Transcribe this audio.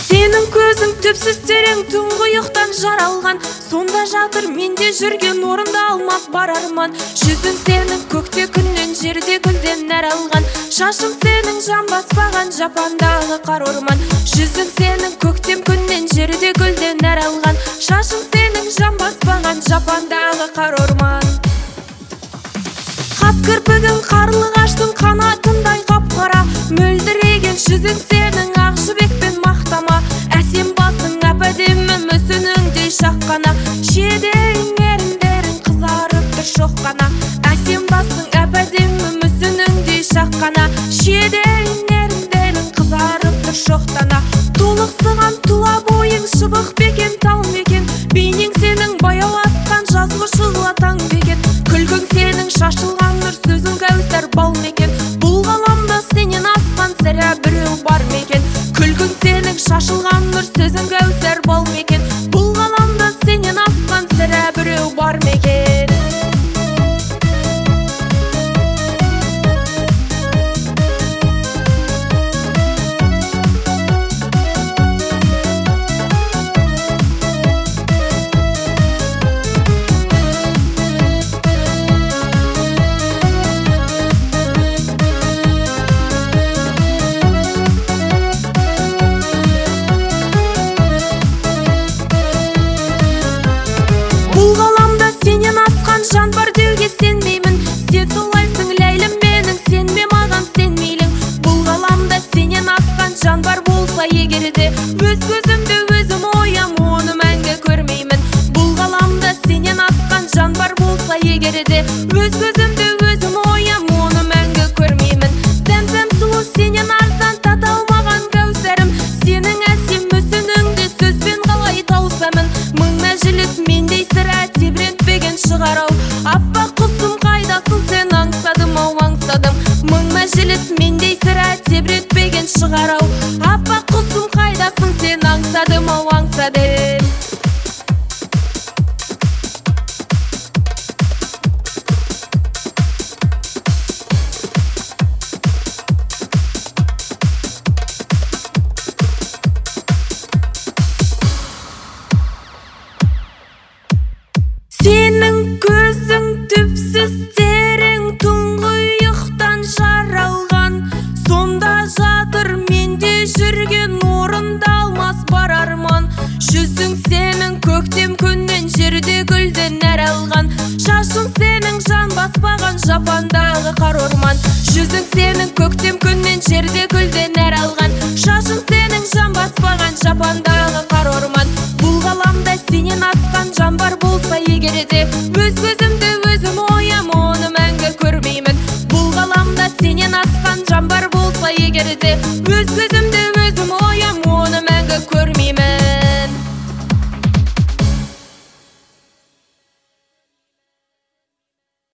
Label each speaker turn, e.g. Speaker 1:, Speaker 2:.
Speaker 1: Сенің көзің түпсіз терең тұңғиықтан жаралған, сонда жатыр менде жүрген орында алмас бар арман. Жүзің сенің көкте күннен, жерде гүлден нәр алған, шашың сенің жан баспаған жапандағы қар орман. Жүзің сенің көктем күннен, жерде гүлден нәр алған, шашың сенің жан баспаған жапандағы қар орман. Қас кірпігің қарлығаштың қанатындай қап-қара, мөлдіреген жүзің сенің ақ жібекпен мақтама. Әсем басың әп-әдемі мүсініңдей шаққана, шедерің еріндерің қызарып тұр шоққана. Әсем басың әп-әдемі мүсініңдей шаққана, шедерің еріндерің қызарып тұр шоқтана. Толықсыған тұла бойың шыбық бекен тал мекен, бейнең сенің баяу атқан жазғы жылы таң бекен. Күлгің сенің шашылған нұр, сөзің кәусар бал мекен. Бұл ғаламда сенен асқан сірә біреу бар мекен. Күлгің сенің шашылған нұр, сөзің кәусар бал мекен. Бұл ғаламда сенен асқан сірә біреу бар мекен. Бұл ғаламда сенен асқан жан бар деуге сенбеймін. Сен солайсың ләйлім менің, сенбе маған сен мейлің. Бұл ғаламда сенен асқан жан бар болса егерде, өз көзімді өзім оям, оны мәңгі көрмеймін. Бұл ғаламда сенен асқан жан бар болса егерде, өз көзімді өзім оям, оны мәңгі көрмеймін. Сәм-сәм сұлу сенен арзан тата алмаған кәусәрім, сенің әсем мүсініңді сөзбен қалай таусамын. Мың мәжіліс мендей сірә тебірентпеген шығар-ау, аппақ құсым қайдасың сен, аңсадым ау аңсадым. Мың мәжіліс мендей сірә тебірентпеген шығар-ау, аппақ құсым қайдасың сен, аңсадым ау аңсадым. Сенің көзің түпсіз терең тұңғиықтан жаралған, сонда жатыр менде жүрген орында алмас бар арман. Жүзің сенің көктем күннен, жерде гүлден нәр алған, шашың сенің жан баспаған жапандағы қар орман. Жүзің сенің көктем күннен, жерде гүлден нәр алған, шашың сенің жан баспаған жапандағы қар орман. Бұл ғаламда сенен асқан жан бар болса егерде, өз көзімді өзім оям, оны мәңгі көрмеймін. Бұл ғаламда сенен асқан жан бар болса егерде, өз көзім